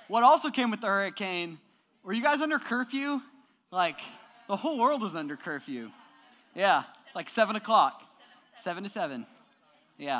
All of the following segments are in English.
What also came with the hurricane, were you guys under curfew? Like, the whole world was under curfew. Yeah, like 7 o'clock. 7 to 7. Yeah.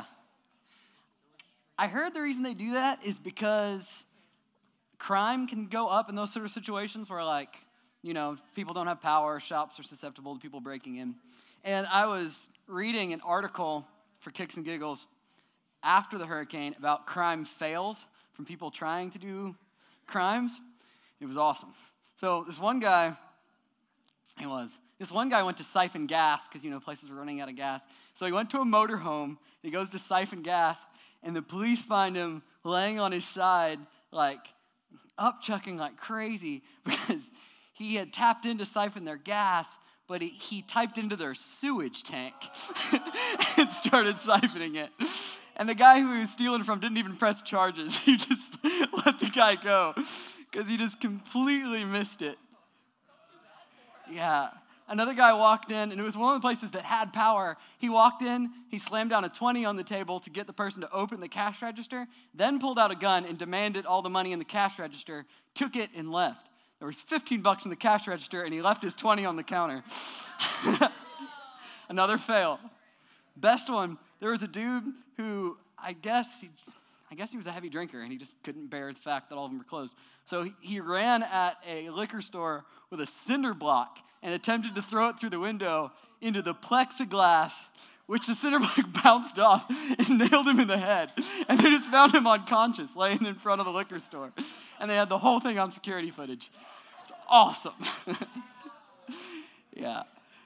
I heard the reason they do that is because crime can go up in those sort of situations where, like, you know, people don't have power, shops are susceptible to people breaking in. And I was reading an article for kicks and giggles after the hurricane about crime fails from people trying to do crimes. It was awesome. So this one guy went to siphon gas because, you know, places were running out of gas. So he went to a motorhome, he goes to siphon gas, and the police find him laying on his side, like, upchucking like crazy because he had tapped in to siphon their gas, but he typed into their sewage tank and started siphoning it. And the guy who he was stealing from didn't even press charges. He just let the guy go because he just completely missed it. Yeah. Another guy walked in, and it was one of the places that had power. He walked in, he slammed down a 20 on the table to get the person to open the cash register, then pulled out a gun and demanded all the money in the cash register, took it, and left. There was $15 in the cash register, and he left his 20 on the counter. Another fail. Best one, there was a dude who I guess he was a heavy drinker, and he just couldn't bear the fact that all of them were closed. So he ran at a liquor store with a cinder block and attempted to throw it through the window into the plexiglass, which the cinder block bounced off and nailed him in the head. And they just found him unconscious, laying in front of the liquor store. And they had the whole thing on security footage. It's awesome. Yeah.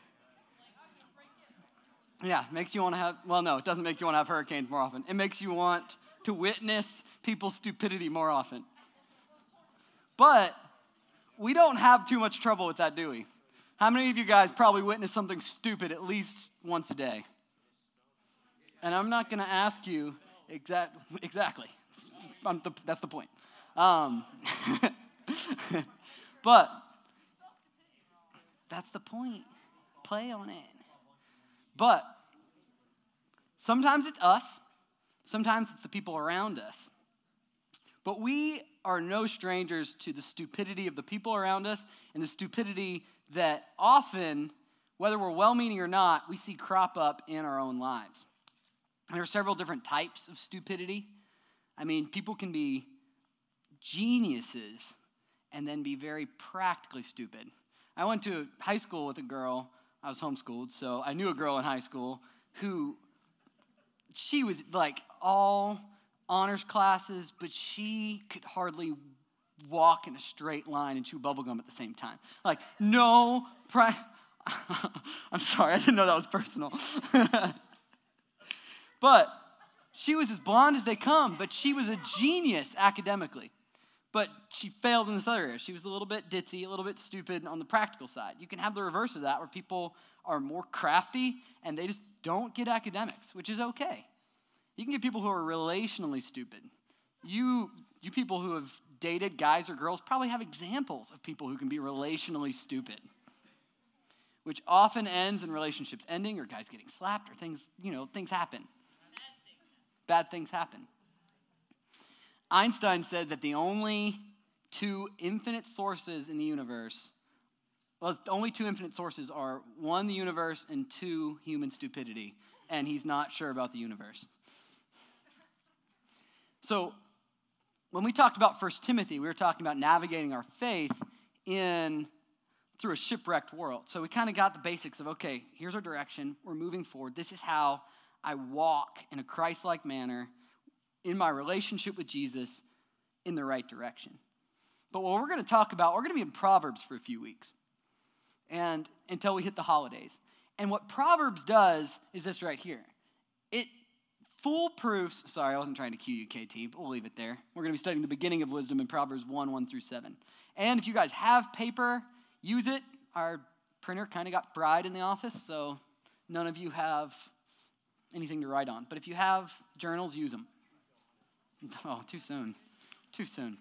Yeah, makes you want to have, well, no, it doesn't make you want to have hurricanes more often. It makes you want to witness people's stupidity more often. But we don't have too much trouble with that, do we? How many of you guys probably witness something stupid at least once a day? And I'm not going to ask you exactly. That's the point. But that's the point. Play on it. But sometimes it's us. Sometimes it's the people around us. But we are no strangers to the stupidity of the people around us and the stupidity that often, whether we're well-meaning or not, we see crop up in our own lives. There are several different types of stupidity. I mean, people can be geniuses and then be very practically stupid. I went to high school with a girl. I was homeschooled, so I knew a girl in high school who, she was like all honors classes, but she could hardly walk in a straight line and chew bubblegum at the same time. Like, no, I'm sorry, I didn't know that was personal. But she was as blonde as they come, but she was a genius academically. But she failed in this other area. She was a little bit ditzy, a little bit stupid on the practical side. You can have the reverse of that, where people are more crafty and they just don't get academics, which is okay. You can get people who are relationally stupid. You people who have dated guys or girls probably have examples of people who can be relationally stupid, which often ends in relationships ending or guys getting slapped or things happen. Bad things happen. Einstein said that the only two infinite sources in the universe, the only two infinite sources are, one, the universe, and two, human stupidity. And he's not sure about the universe. So when we talked about 1 Timothy, we were talking about navigating our faith through a shipwrecked world. So we kind of got the basics of, okay, here's our direction. We're moving forward. This is how I walk in a Christ-like manner in my relationship with Jesus in the right direction. But what we're going to talk about, we're going to be in Proverbs for a few weeks and until we hit the holidays. And what Proverbs does is this right here. It foolproofs, sorry, I wasn't trying to cue you, KT, but we'll leave it there. We're going to be studying the beginning of wisdom in Proverbs 1 through 7. And if you guys have paper, use it. Our printer kind of got fried in the office, so none of you have anything to write on. But if you have journals, use them. Oh, too soon. Too soon.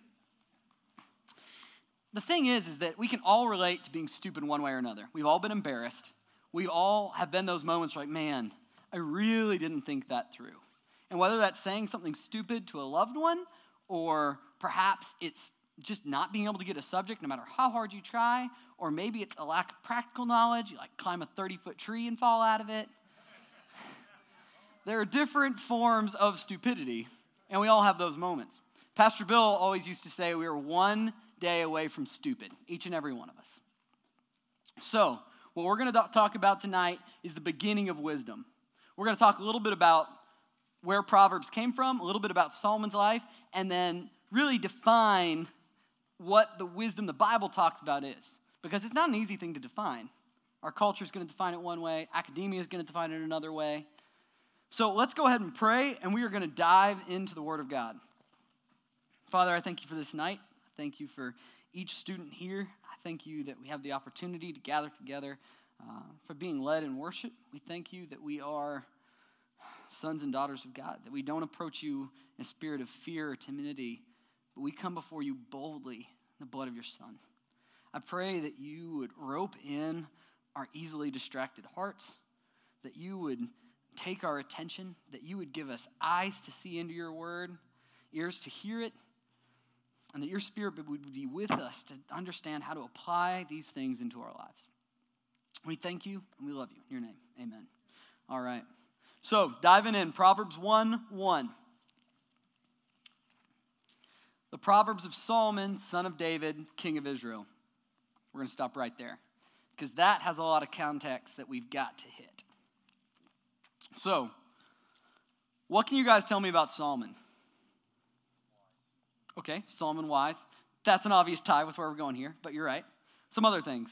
The thing is that we can all relate to being stupid one way or another. We've all been embarrassed. We all have been those moments like, man, I really didn't think that through. And whether that's saying something stupid to a loved one, or perhaps it's just not being able to get a subject no matter how hard you try, or maybe it's a lack of practical knowledge. You like climb a 30-foot tree and fall out of it. There are different forms of stupidity, and we all have those moments. Pastor Bill always used to say we are one day away from stupid, each and every one of us. So, what we're going to talk about tonight is the beginning of wisdom. We're going to talk a little bit about where Proverbs came from, a little bit about Solomon's life, and then really define what the wisdom the Bible talks about is. Because it's not an easy thing to define. Our culture is going to define it one way. Academia is going to define it another way. So let's go ahead and pray, and we are going to dive into the Word of God. Father, I thank you for this night. I thank you for each student here. I thank you that we have the opportunity to gather together for being led in worship. We thank you that we are sons and daughters of God, that we don't approach you in a spirit of fear or timidity, but we come before you boldly in the blood of your Son. I pray that you would rope in our easily distracted hearts, that you would take our attention, that you would give us eyes to see into your word, ears to hear it, and that your Spirit would be with us to understand how to apply these things into our lives. We thank you and we love you. In your name, amen. All right. So, diving in, Proverbs 1:1. The Proverbs of Solomon, son of David, king of Israel. We're going to stop right there because that has a lot of context that we've got to hit. So, what can you guys tell me about Solomon? Okay, Solomon wise. That's an obvious tie with where we're going here, but you're right. Some other things.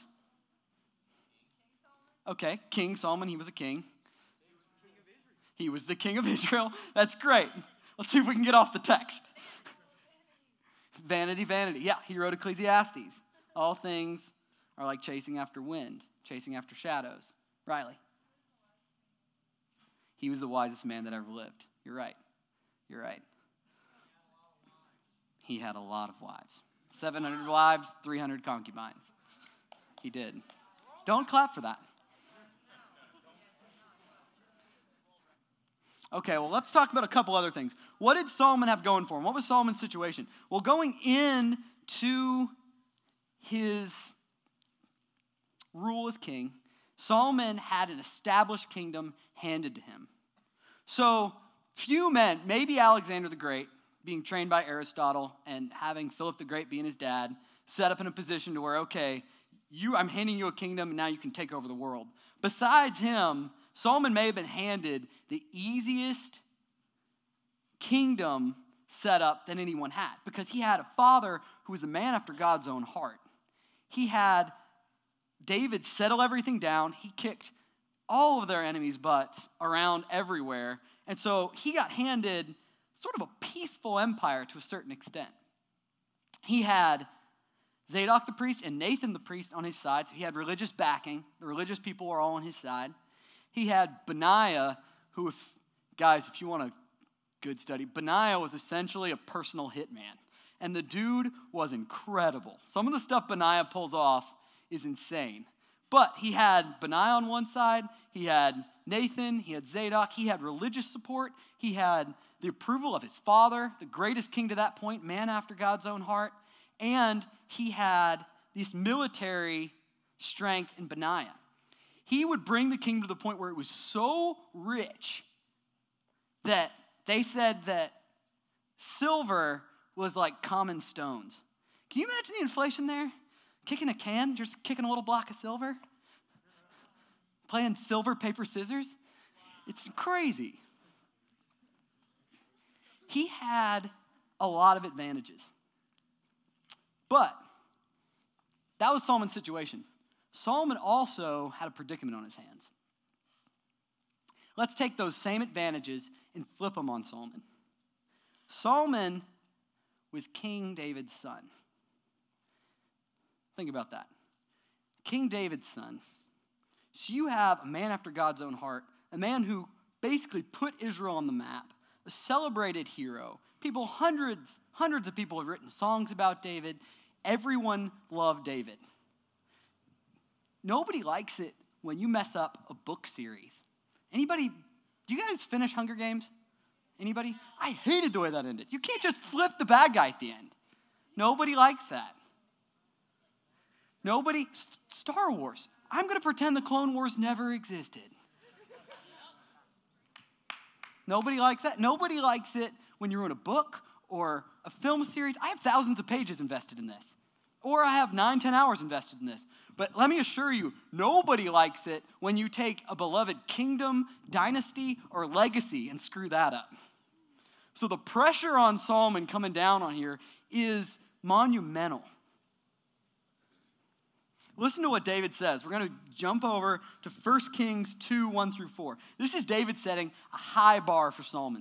Okay, King Solomon, he was a king. He was the king of Israel. That's great. Let's see if we can get off the text. Vanity, vanity. Yeah, he wrote Ecclesiastes. All things are like chasing after wind, chasing after shadows. Riley. He was the wisest man that ever lived. You're right. You're right. He had a lot of wives. 700 wives, 300 concubines. He did. Don't clap for that. Okay, well, let's talk about a couple other things. What did Solomon have going for him? What was Solomon's situation? Well, going into his rule as king, Solomon had an established kingdom handed to him. So, few men, maybe Alexander the Great, being trained by Aristotle and having Philip the Great being his dad, set up in a position to where, okay, I'm handing you a kingdom and now you can take over the world. Besides him, Solomon may have been handed the easiest kingdom setup that anyone had because he had a father who was a man after God's own heart. He had David settle everything down. He kicked all of their enemies' butts around everywhere. And so he got handed sort of a peaceful empire to a certain extent. He had Zadok the priest and Nathan the priest on his side, so he had religious backing. The religious people were all on his side. He had Benaiah, who, if you want a good study, Benaiah was essentially a personal hitman. And the dude was incredible. Some of the stuff Benaiah pulls off is insane. But he had Benaiah on one side, he had Nathan, he had Zadok, he had religious support, he had the approval of his father, the greatest king to that point, man after God's own heart, and he had this military strength in Benaiah. He would bring the kingdom to the point where it was so rich that they said that silver was like common stones. Can you imagine the inflation there? Kicking a can, just kicking a little block of silver? Playing silver, paper, scissors? It's crazy. He had a lot of advantages. But that was Solomon's situation. Solomon also had a predicament on his hands. Let's take those same advantages and flip them on Solomon. Solomon was King David's son. Think about that. King David's son. So you have a man after God's own heart, a man who basically put Israel on the map, a celebrated hero. Hundreds of people have written songs about David. Everyone loved David. Nobody likes it when you mess up a book series. Anybody, do you guys finish Hunger Games? Anybody? I hated the way that ended. You can't just flip the bad guy at the end. Nobody likes that. Star Wars. I'm going to pretend the Clone Wars never existed. Nobody likes that. Nobody likes it when you wrote a book or a film series. I have thousands of pages invested in this. Or I have 9-10 hours invested in this. But let me assure you, nobody likes it when you take a beloved kingdom, dynasty, or legacy and screw that up. So the pressure on Solomon coming down on here is monumental. Listen to what David says. We're going to jump over to 1 Kings 2, 1 through 4. This is David setting a high bar for Solomon.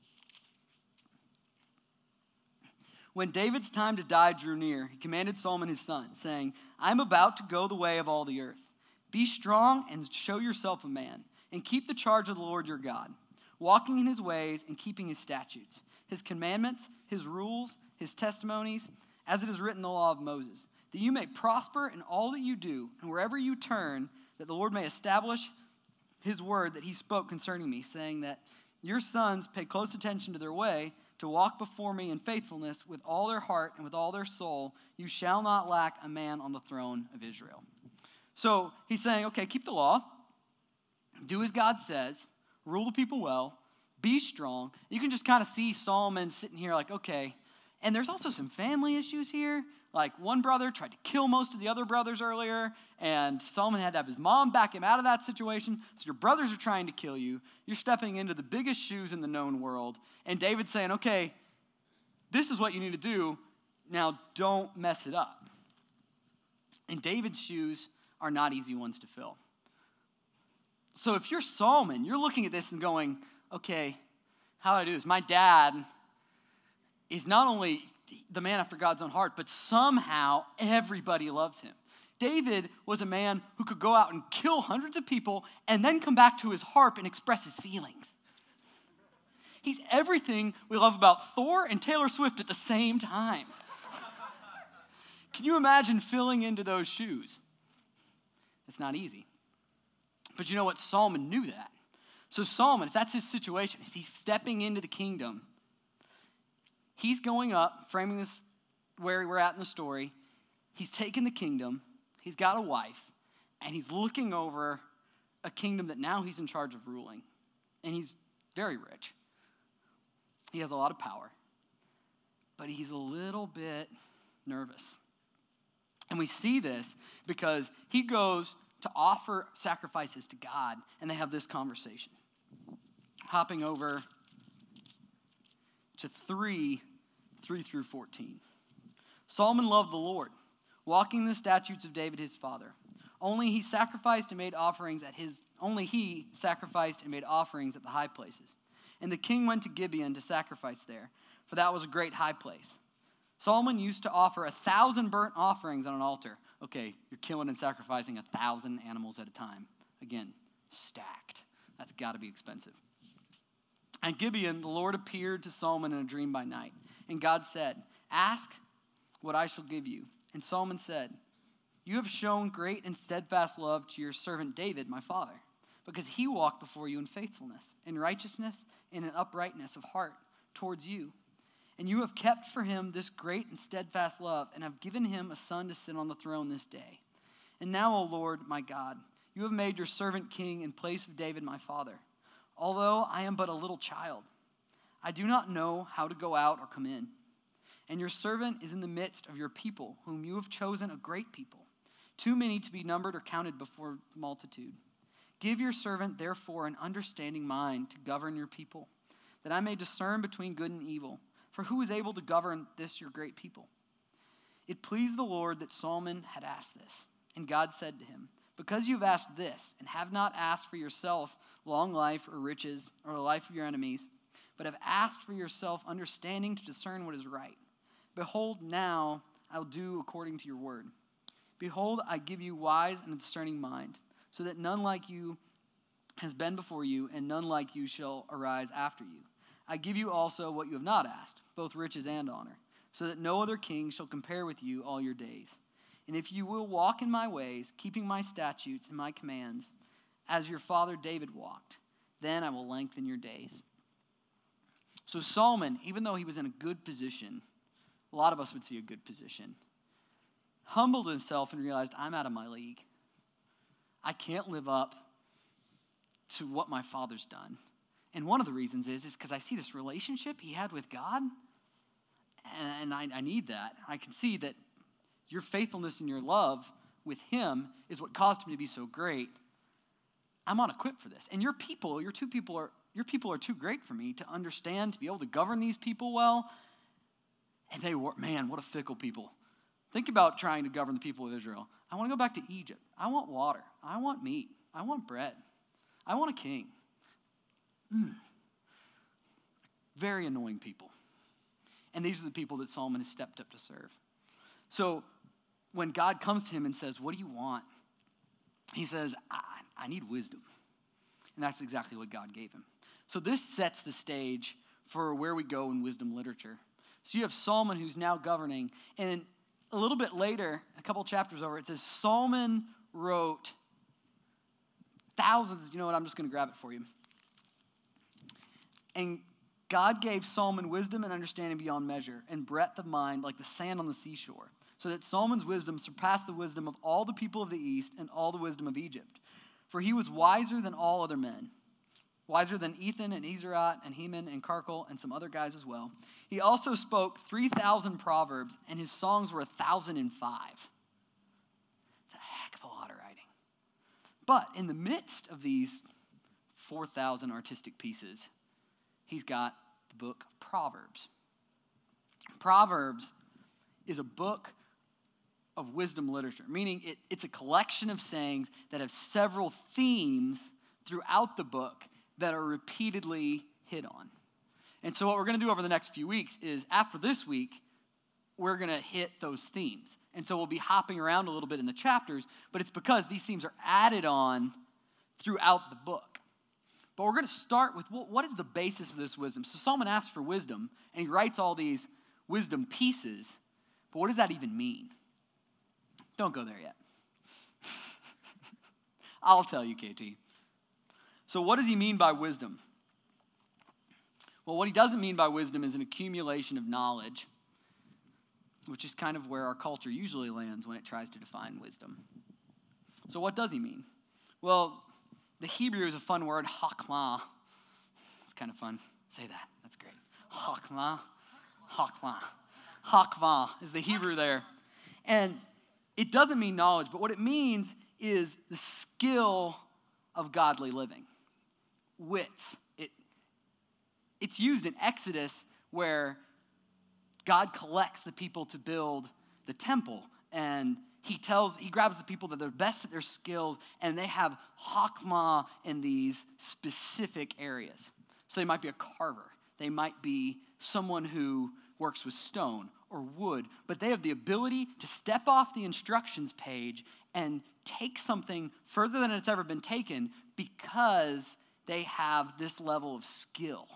When David's time to die drew near, he commanded Solomon his son, saying, I'm about to go the way of all the earth. Be strong and show yourself a man, and keep the charge of the Lord your God, walking in his ways and keeping his statutes, his commandments, his rules, his testimonies, as it is written in the law of Moses, that you may prosper in all that you do, and wherever you turn, that the Lord may establish his word that he spoke concerning me, saying that your sons pay close attention to their way, to walk before me in faithfulness with all their heart and with all their soul. You shall not lack a man on the throne of Israel. So he's saying, okay, keep the law, do as God says, rule the people well, be strong. You can just kind of see Solomon sitting here like, okay. And there's also some family issues here. Like one brother tried to kill most of the other brothers earlier, and Solomon had to have his mom back him out of that situation. So your brothers are trying to kill you. You're stepping into the biggest shoes in the known world. And David's saying, okay, this is what you need to do. Now don't mess it up. And David's shoes are not easy ones to fill. So if you're Solomon, you're looking at this and going, okay, how do I do this? My dad is not only the man after God's own heart, but somehow everybody loves him. David was a man who could go out and kill hundreds of people and then come back to his harp and express his feelings. He's everything we love about Thor and Taylor Swift at the same time. Can you imagine filling into those shoes? It's not easy. But you know what? Solomon knew that. So Solomon, if that's his situation, is he's stepping into the kingdom. He's going up, framing this where we're at in the story. He's taken the kingdom. He's got a wife. And he's looking over a kingdom that now he's in charge of ruling. And he's very rich. He has a lot of power. But he's a little bit nervous. And we see this because he goes to offer sacrifices to God. And they have this conversation. Hopping over to 3 through 14. Solomon loved the Lord, walking in the statutes of David his father. Only he sacrificed and made offerings at the high places. And the king went to Gibeon to sacrifice there, for that was a great high place. Solomon used to offer 1,000 burnt offerings on an altar. Okay, you're killing and sacrificing 1,000 animals at a time. Again, stacked. That's got to be expensive. At Gibeon, the Lord appeared to Solomon in a dream by night. And God said, ask what I shall give you. And Solomon said, you have shown great and steadfast love to your servant David, my father, because he walked before you in faithfulness, in righteousness, and in uprightness of heart towards you. And you have kept for him this great and steadfast love, and have given him a son to sit on the throne this day. And now, O Lord, my God, you have made your servant king in place of David, my father. Although I am but a little child, I do not know how to go out or come in. And your servant is in the midst of your people, whom you have chosen a great people, too many to be numbered or counted before multitude. Give your servant, therefore, an understanding mind to govern your people, that I may discern between good and evil. For who is able to govern this your great people? It pleased the Lord that Solomon had asked this. And God said to him, because you have asked this, and have not asked for yourself long life or riches or the life of your enemies, but have asked for yourself understanding to discern what is right. Behold, now I will do according to your word. Behold, I give you wise and discerning mind, so that none like you has been before you, and none like you shall arise after you. I give you also what you have not asked, both riches and honor, so that no other king shall compare with you all your days. And if you will walk in my ways, keeping my statutes and my commands, as your father David walked, then I will lengthen your days. So Solomon, even though he was in a good position, a lot of us would see a good position. Humbled himself and realized, I'm out of my league. I can't live up to what my father's done. And one of the reasons is because I see this relationship he had with God, and I need that. I can see that your faithfulness and your love with him is what caused him to be so great. I'm unequipped for this. And your people are too great for me to understand, to be able to govern these people well. And they were, man, what a fickle people. Think about trying to govern the people of Israel. I want to go back to Egypt. I want water. I want meat. I want bread. I want a king. Very annoying people. And these are the people that Solomon has stepped up to serve. So when God comes to him and says, what do you want? He says, I need wisdom. And that's exactly what God gave him. So this sets the stage for where we go in wisdom literature. So you have Solomon who's now governing. And a little bit later, a couple chapters over, it says Solomon wrote thousands. You know what? I'm just going to grab it for you. And God gave Solomon wisdom and understanding beyond measure and breadth of mind like the sand on the seashore, so that Solomon's wisdom surpassed the wisdom of all the people of the east and all the wisdom of Egypt. For he was wiser than all other men, wiser than Ethan and Ezrat and Heman and Karkal and some other guys as well. He also spoke 3,000 proverbs, and his songs were 1,005. It's a heck of a lot of writing. But in the midst of these 4,000 artistic pieces, he's got the book of Proverbs. Proverbs is a book of wisdom literature, meaning it's a collection of sayings that have several themes throughout the book that are repeatedly hit on. And so what we're going to do over the next few weeks is, after this week, we're going to hit those themes. And so we'll be hopping around a little bit in the chapters, but it's because these themes are added on throughout the book. But we're going to start with what is the basis of this wisdom? So Solomon asks for wisdom, and he writes all these wisdom pieces, but what does that even mean? Don't go there yet. I'll tell you, KT. So what does he mean by wisdom? Well, what he doesn't mean by wisdom is an accumulation of knowledge, which is kind of where our culture usually lands when it tries to define wisdom. So what does he mean? Well, the Hebrew is a fun word, hakmah. It's kind of fun. Say that. That's great. Hakmah. Hakmah. Hakmah is the Hebrew there. And it doesn't mean knowledge, but what it means is the skill of godly living. Wits. It's used in Exodus where God collects the people to build the temple, and he grabs the people that are best at their skills, and they have hakmah in these specific areas. So they might be a carver. They might be someone who works with stone or wood, but they have the ability to step off the instructions page and take something further than it's ever been taken because they have this level of skill.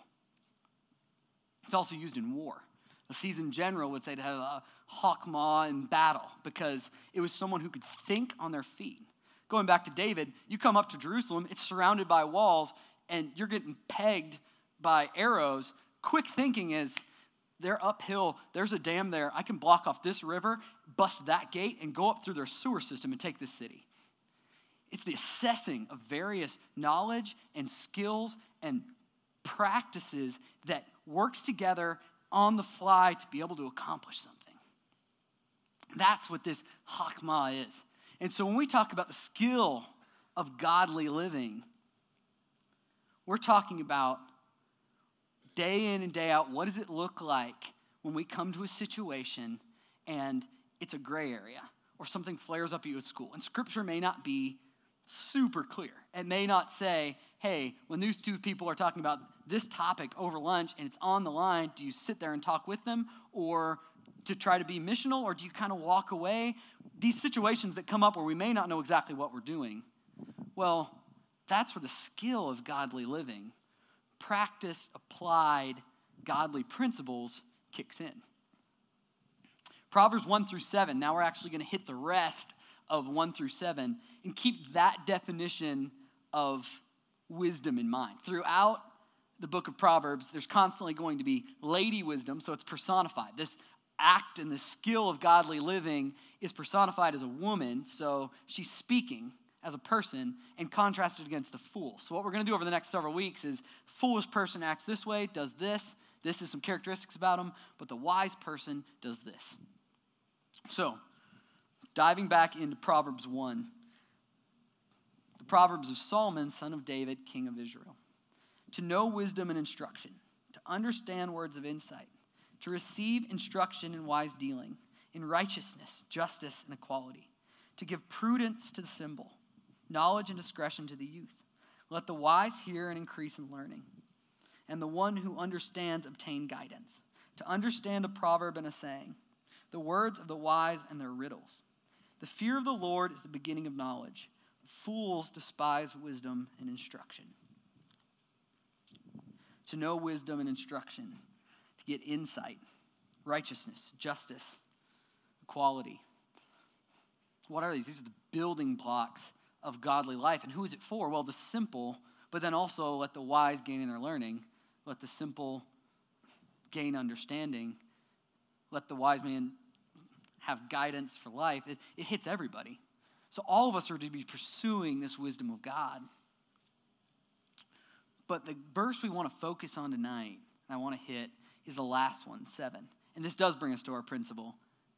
It's also used in war. A seasoned general would say to have a hakmah in battle because it was someone who could think on their feet. Going back to David, you come up to Jerusalem, it's surrounded by walls, and you're getting pegged by arrows. Quick thinking is, they're uphill, there's a dam there, I can block off this river, bust that gate, and go up through their sewer system and take this city. It's the assessing of various knowledge and skills and practices that works together on the fly to be able to accomplish something. That's what this hakmah is. And so when we talk about the skill of godly living, we're talking about day in and day out, what does it look like when we come to a situation and it's a gray area or something flares up at you at school? And scripture may not be super clear. It may not say, hey, when these two people are talking about this topic over lunch and it's on the line, do you sit there and talk with them or to try to be missional, or do you kind of walk away? These situations that come up where we may not know exactly what we're doing, well, that's where the skill of godly living, practiced, applied, godly principles kicks in. Proverbs 1-7, now we're actually going to hit the rest of 1-7 and keep that definition of wisdom in mind. Throughout the book of Proverbs, there's constantly going to be lady wisdom, so it's personified. This act and the skill of godly living is personified as a woman, so she's speaking as a person and contrasted against the fool. So what we're going to do over the next several weeks is foolish person acts this way, does this. This is some characteristics about him, but the wise person does this. So, diving back into Proverbs 1, the Proverbs of Solomon, son of David, king of Israel. To know wisdom and instruction, to understand words of insight, to receive instruction in wise dealing, in righteousness, justice, and equality, to give prudence to the simple, knowledge and discretion to the youth. Let the wise hear and increase in learning, and the one who understands obtain guidance, to understand a proverb and a saying, the words of the wise and their riddles. The fear of the Lord is the beginning of knowledge. Fools despise wisdom and instruction. To know wisdom and instruction, to get insight, righteousness, justice, equality. What are these? These are the building blocks of godly life. And who is it for? Well, the simple, but then also let the wise gain in their learning. Let the simple gain understanding. Let the wise man have guidance for life. It hits everybody. So all of us are to be pursuing this wisdom of God. But the verse we want to focus on tonight, and I want to hit, is the last one, 7. And this does bring us to our principle.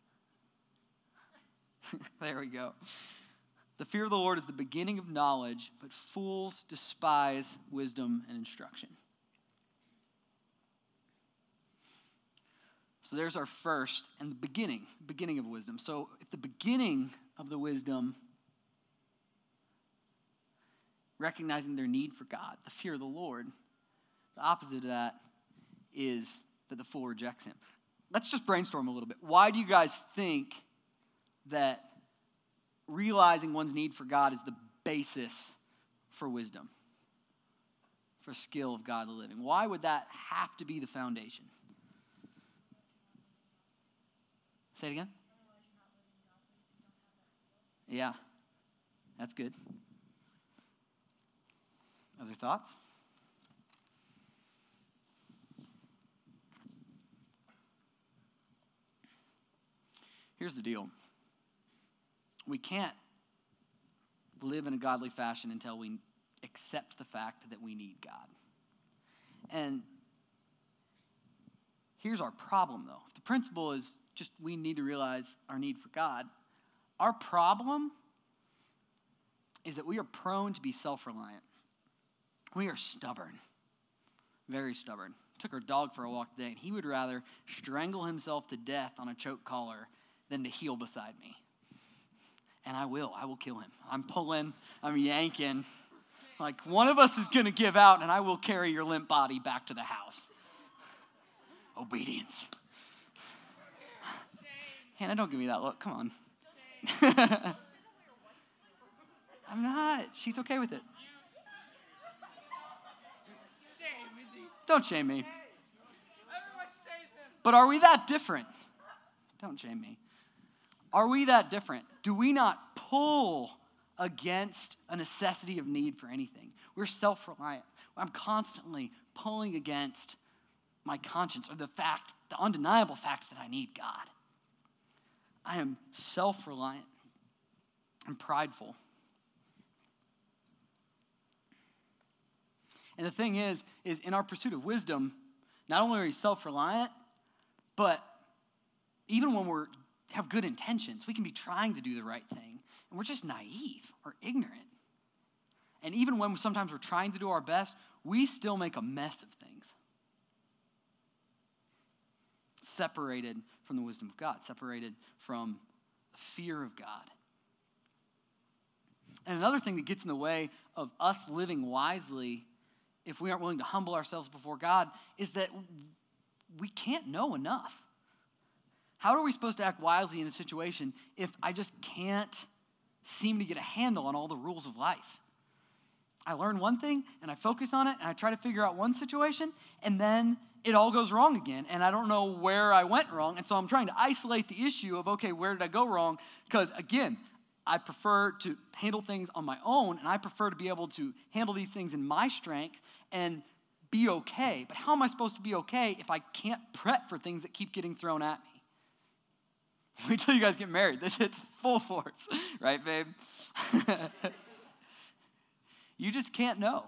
There we go. The fear of the Lord is the beginning of knowledge, but fools despise wisdom and instruction. So there's our first and the beginning of wisdom. So if the beginning of the wisdom, recognizing their need for God, the fear of the Lord, the opposite of that is that the fool rejects him. Let's just brainstorm a little bit. Why do you guys think that realizing one's need for God is the basis for wisdom, for skill of godly living? Why would that have to be the foundation? Say it again. Yeah, that's good. Other thoughts? Here's the deal. We can't live in a godly fashion until we accept the fact that we need God. And here's our problem, though. The principle is just we need to realize our need for God. Our problem is that we are prone to be self-reliant. We are stubborn, very stubborn. Took our dog for a walk today, and he would rather strangle himself to death on a choke collar than to heel beside me. And I will kill him. I'm pulling, I'm yanking. Like, one of us is going to give out, and I will carry your limp body back to the house. Obedience. Hannah, don't give me that look. Come on. I'm not. She's okay with it. Don't shame me. But are we that different? Don't shame me. Are we that different? Do we not pull against a necessity of need for anything? We're self-reliant. I'm constantly pulling against my conscience or the undeniable fact that I need God. I am self-reliant and prideful. And the thing is in our pursuit of wisdom, not only are we self-reliant, but even when we have good intentions, we can be trying to do the right thing, and we're just naive or ignorant. And even when sometimes we're trying to do our best, we still make a mess of things. Separated from the wisdom of God, separated from the fear of God. And another thing that gets in the way of us living wisely, if we aren't willing to humble ourselves before God, is that we can't know enough. How are we supposed to act wisely in a situation if I just can't seem to get a handle on all the rules of life? I learn one thing, and I focus on it, and I try to figure out one situation, and then it all goes wrong again, and I don't know where I went wrong, and so I'm trying to isolate the issue of, okay, where did I go wrong? Because, again, I prefer to handle things on my own, and I prefer to be able to handle these things in my strength and be okay. But how am I supposed to be okay if I can't prep for things that keep getting thrown at me? Wait till you guys get married. This hits full force, right, babe? You just can't know.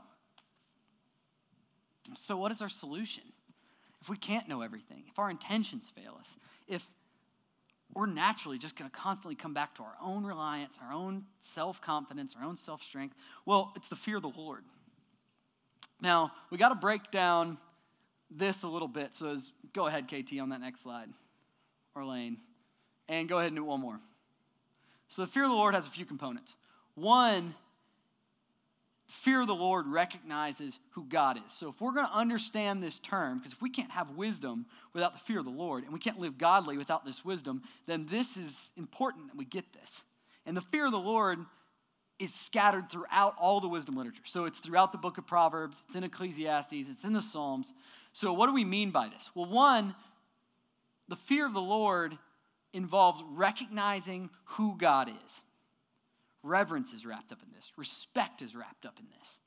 So what is our solution? If we can't know everything, if our intentions fail us, if we're naturally just going to constantly come back to our own reliance, our own self-confidence, our own self-strength, well, it's the fear of the Lord. Now, we got to break down this a little bit. So go ahead, KT, on that next slide, or Lane, and go ahead and do one more. So the fear of the Lord has a few components. One, fear of the Lord recognizes who God is. So if we're going to understand this term, because if we can't have wisdom without the fear of the Lord, and we can't live godly without this wisdom, then this is important that we get this. And the fear of the Lord is scattered throughout all the wisdom literature. So it's throughout the book of Proverbs, it's in Ecclesiastes, it's in the Psalms. So what do we mean by this? Well, one, the fear of the Lord involves recognizing who God is. Reverence is wrapped up in this. Respect is wrapped up in this.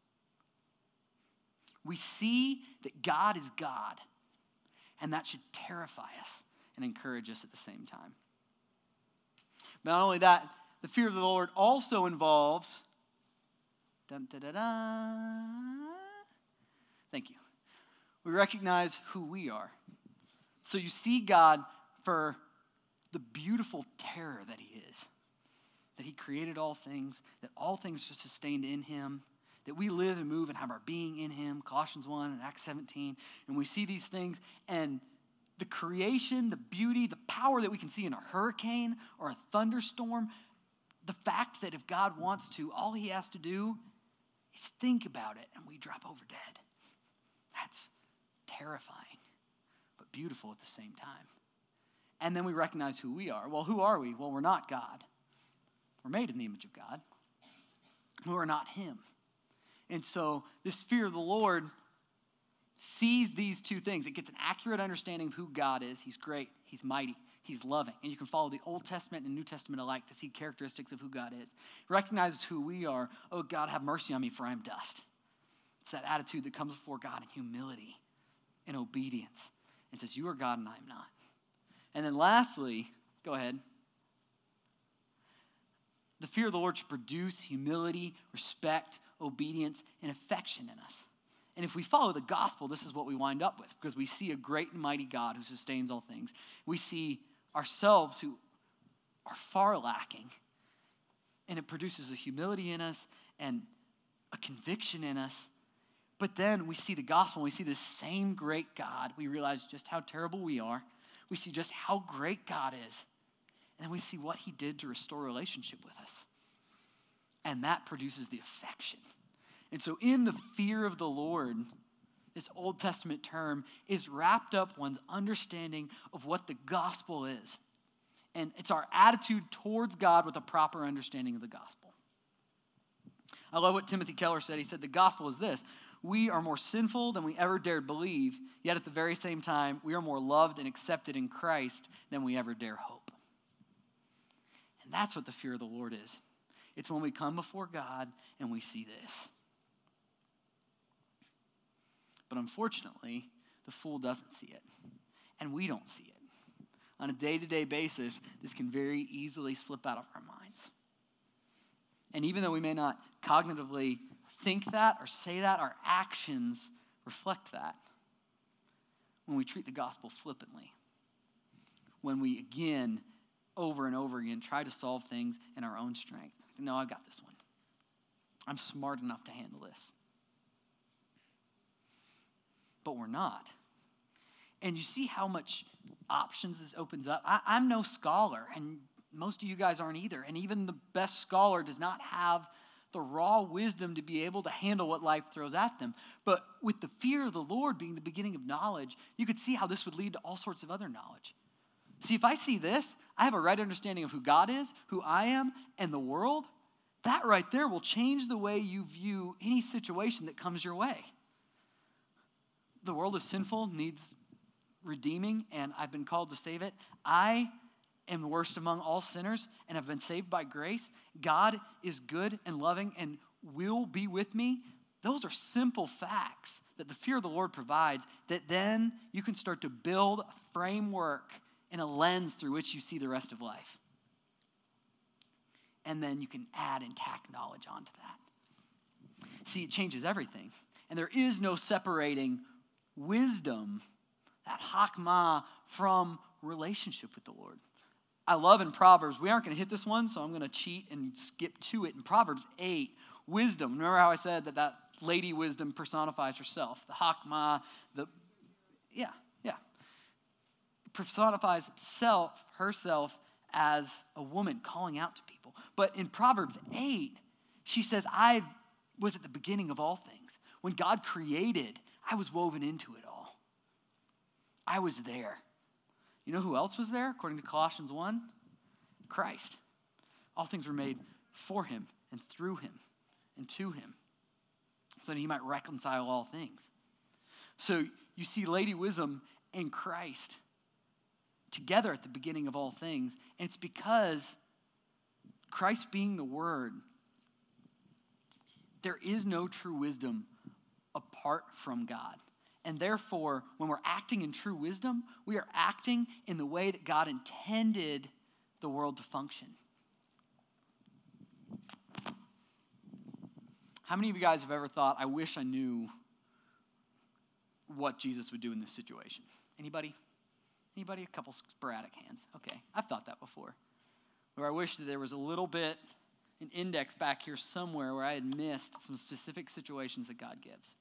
We see that God is God, and that should terrify us and encourage us at the same time. But not only that, the fear of the Lord also involves, thank you, we recognize who we are. So you see God for the beautiful terror that he is. That he created all things, that all things are sustained in him, that we live and move and have our being in him, Colossians 1 and Acts 17, and we see these things, and the creation, the beauty, the power that we can see in a hurricane or a thunderstorm, the fact that if God wants to, all he has to do is think about it, and we drop over dead. That's terrifying, but beautiful at the same time. And then we recognize who we are. Well, who are we? Well, we're not God. We're made in the image of God. We are not him. And so this fear of the Lord sees these two things. It gets an accurate understanding of who God is. He's great. He's mighty. He's loving. And you can follow the Old Testament and New Testament alike to see characteristics of who God is. He recognizes who we are. Oh, God, have mercy on me, for I am dust. It's that attitude that comes before God in humility and obedience. And says, you are God and I am not. And then lastly, go ahead. The fear of the Lord should produce humility, respect, obedience, and affection in us. And if we follow the gospel, this is what we wind up with, because we see a great and mighty God who sustains all things. We see ourselves who are far lacking, and it produces a humility in us and a conviction in us. But then we see the gospel, and we see this same great God. We realize just how terrible we are. We see just how great God is. And then we see what he did to restore relationship with us. And that produces the affection. And so in the fear of the Lord, this Old Testament term is wrapped up one's understanding of what the gospel is. And it's our attitude towards God with a proper understanding of the gospel. I love what Timothy Keller said. He said, the gospel is this: we are more sinful than we ever dared believe, yet at the very same time, we are more loved and accepted in Christ than we ever dare hope. And that's what the fear of the Lord is. It's when we come before God and we see this. But unfortunately, the fool doesn't see it. And we don't see it. On a day-to-day basis, this can very easily slip out of our minds. And even though we may not cognitively think that or say that, our actions reflect that. When we treat the gospel flippantly. When we, again, over and over again, try to solve things in our own strength. No, I got this one. I'm smart enough to handle this. But we're not. And you see how much options this opens up? I'm no scholar, and most of you guys aren't either. And even the best scholar does not have the raw wisdom to be able to handle what life throws at them. But with the fear of the Lord being the beginning of knowledge, you could see how this would lead to all sorts of other knowledge. See, if I see this, I have a right understanding of who God is, who I am, and the world. That right there will change the way you view any situation that comes your way. The world is sinful, needs redeeming, and I've been called to save it. I am the worst among all sinners and have been saved by grace. God is good and loving and will be with me. Those are simple facts that the fear of the Lord provides, that then you can start to build a framework in a lens through which you see the rest of life. And then you can add and tack knowledge onto that. See, it changes everything. And there is no separating wisdom, that hakmah, from relationship with the Lord. I love in Proverbs, we aren't going to hit this one, so I'm going to cheat and skip to it. In Proverbs 8, wisdom. Remember how I said that lady wisdom personifies herself? The hakmah, personifies herself as a woman calling out to people. But in Proverbs 8, she says, I was at the beginning of all things. When God created, I was woven into it all. I was there. You know who else was there, according to Colossians 1? Christ. All things were made for him and through him and to him, so that he might reconcile all things. So you see Lady Wisdom and Christ together at the beginning of all things. And it's because Christ being the Word, there is no true wisdom apart from God. And therefore, when we're acting in true wisdom, we are acting in the way that God intended the world to function. How many of you guys have ever thought, I wish I knew what Jesus would do in this situation? Anybody? Anybody? A couple sporadic hands. Okay, I've thought that before. Where I wish that there was a little bit, an index back here somewhere where I had missed some specific situations that God gives.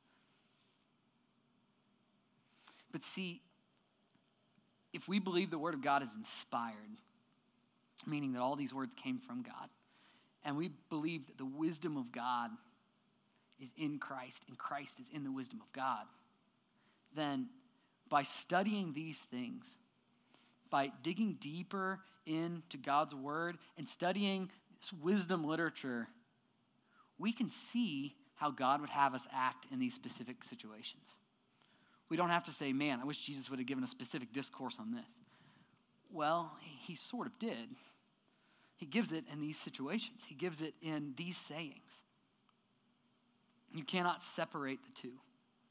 But see, if we believe the Word of God is inspired, meaning that all these words came from God, and we believe that the wisdom of God is in Christ, and Christ is in the wisdom of God, then by studying these things, by digging deeper into God's Word and studying this wisdom literature, we can see how God would have us act in these specific situations. We don't have to say, man, I wish Jesus would have given a specific discourse on this. Well, he sort of did. He gives it in these situations. He gives it in these sayings. You cannot separate the two.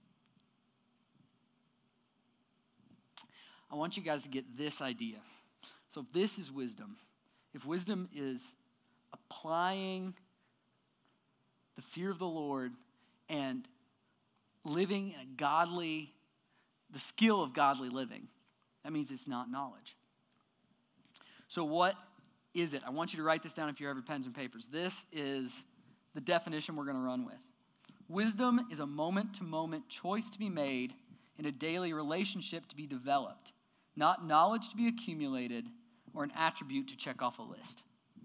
I want you guys to get this idea. So if this is wisdom, if wisdom is applying the fear of the Lord and living in a godly, the skill of godly living, that means it's not knowledge. So what is it? I want you to write this down if you have your pens and papers. This is the definition we're going to run with. Wisdom is a moment-to-moment choice to be made in a daily relationship to be developed, not knowledge to be accumulated or an attribute to check off a list.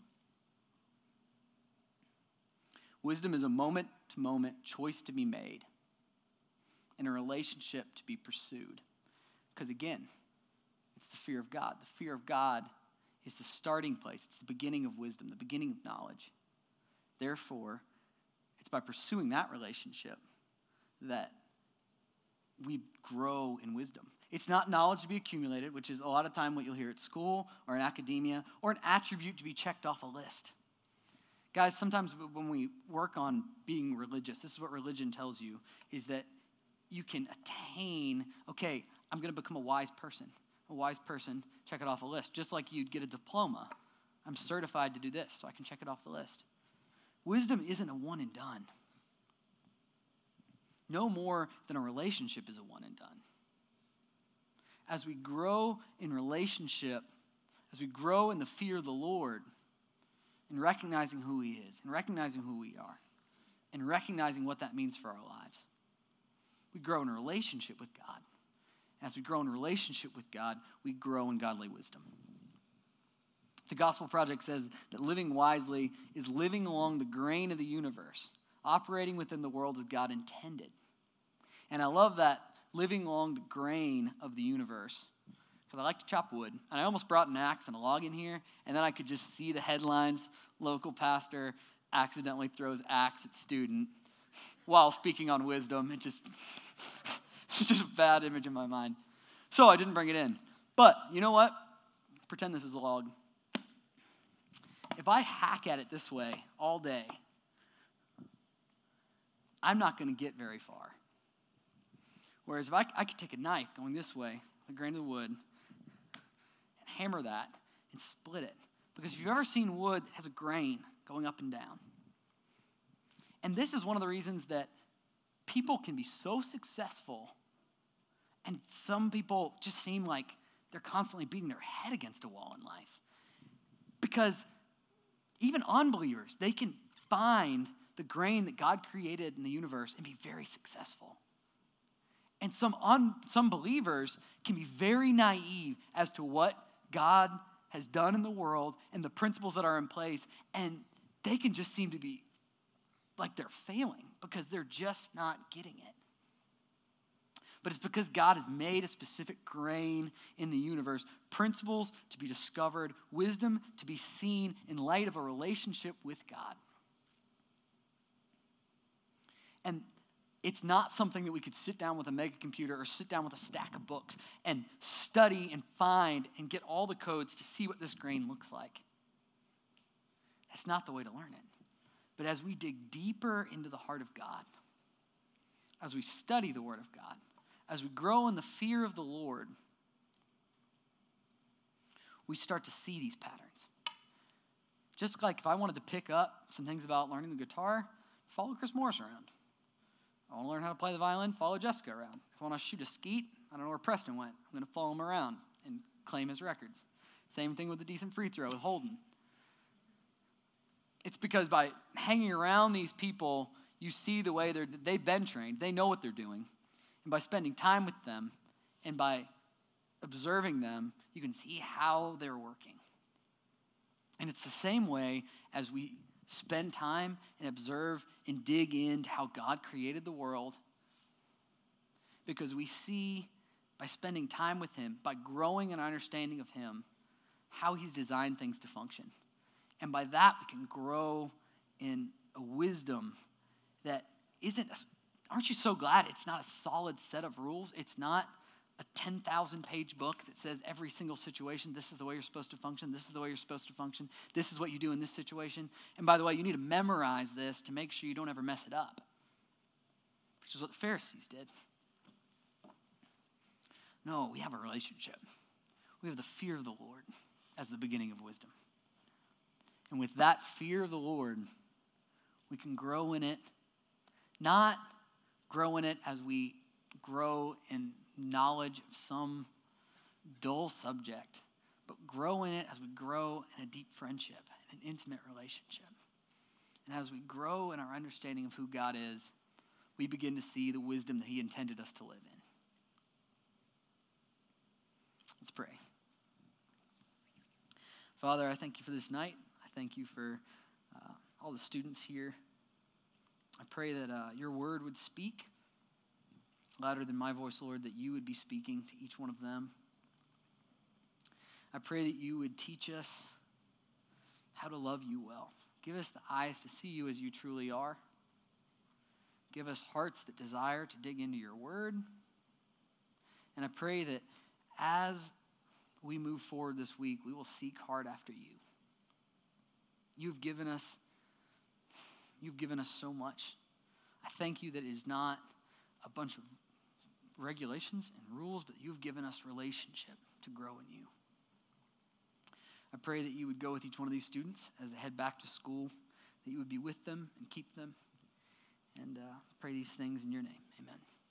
Wisdom is a moment-to-moment choice to be made in a relationship to be pursued. Because again, it's the fear of God. The fear of God is the starting place. It's the beginning of wisdom, the beginning of knowledge. Therefore, it's by pursuing that relationship that we grow in wisdom. It's not knowledge to be accumulated, which is a lot of time what you'll hear at school or in academia, or an attribute to be checked off a list. Guys, sometimes when we work on being religious, this is what religion tells you, is that you can attain, okay, I'm going to become a wise person. A wise person, check it off a list. Just like you'd get a diploma. I'm certified to do this, so I can check it off the list. Wisdom isn't a one and done. No more than a relationship is a one and done. As we grow in relationship, as we grow in the fear of the Lord, in recognizing who he is, and recognizing who we are, and recognizing what that means for our lives, we grow in a relationship with God. As we grow in a relationship with God, we grow in godly wisdom. The Gospel Project says that living wisely is living along the grain of the universe, operating within the world as God intended. And I love that, living along the grain of the universe, because I like to chop wood. And I almost brought an axe and a log in here, and then I could just see the headlines, local pastor accidentally throws axe at student while speaking on wisdom. It's just a bad image in my mind. So I didn't bring it in. But you know what? Pretend this is a log. If I hack at it this way all day, I'm not going to get very far. Whereas if I could take a knife going this way, the grain of the wood, and hammer that and split it. Because if you've ever seen wood, it has a grain going up and down. And this is one of the reasons that people can be so successful, and some people just seem like they're constantly beating their head against a wall in life. Because even unbelievers, they can find the grain that God created in the universe and be very successful. And some believers can be very naive as to what God has done in the world and the principles that are in place, and they can just seem to be like they're failing because they're just not getting it. But it's because God has made a specific grain in the universe, principles to be discovered, wisdom to be seen in light of a relationship with God. And it's not something that we could sit down with a mega computer or sit down with a stack of books and study and find and get all the codes to see what this grain looks like. That's not the way to learn it. But as we dig deeper into the heart of God, as we study the Word of God, as we grow in the fear of the Lord, we start to see these patterns. Just like if I wanted to pick up some things about learning the guitar, follow Chris Morris around. I want to learn how to play the violin, follow Jessica around. If I want to shoot a skeet, I don't know where Preston went. I'm going to follow him around and claim his records. Same thing with the decent free throw with Holden. It's because by hanging around these people, you see the way they've been trained. They know what they're doing. And by spending time with them and by observing them, you can see how they're working. And it's the same way as we spend time and observe and dig into how God created the world, because we see by spending time with him, by growing an understanding of him, how he's designed things to function. And by that, we can grow in a wisdom that aren't you so glad it's not a solid set of rules? It's not a 10,000-page book that says every single situation, this is the way you're supposed to function, this is the way you're supposed to function, this is what you do in this situation. And by the way, you need to memorize this to make sure you don't ever mess it up, which is what the Pharisees did. No, we have a relationship. We have the fear of the Lord as the beginning of wisdom. And with that fear of the Lord, we can grow in it, not grow in it as we grow in knowledge of some dull subject, but grow in it as we grow in a deep friendship, an intimate relationship. And as we grow in our understanding of who God is, we begin to see the wisdom that he intended us to live in. Let's pray. Father, I thank you for this night. I thank you for all the students here. I pray that your word would speak louder than my voice, Lord, that you would be speaking to each one of them. I pray that you would teach us how to love you well. Give us the eyes to see you as you truly are. Give us hearts that desire to dig into your word. And I pray that as we move forward this week, we will seek hard after you. You've given us so much. I thank you that it is not a bunch of regulations and rules, but you've given us relationship to grow in you. I pray that you would go with each one of these students as they head back to school, that you would be with them and keep them. And pray these things in your name. Amen.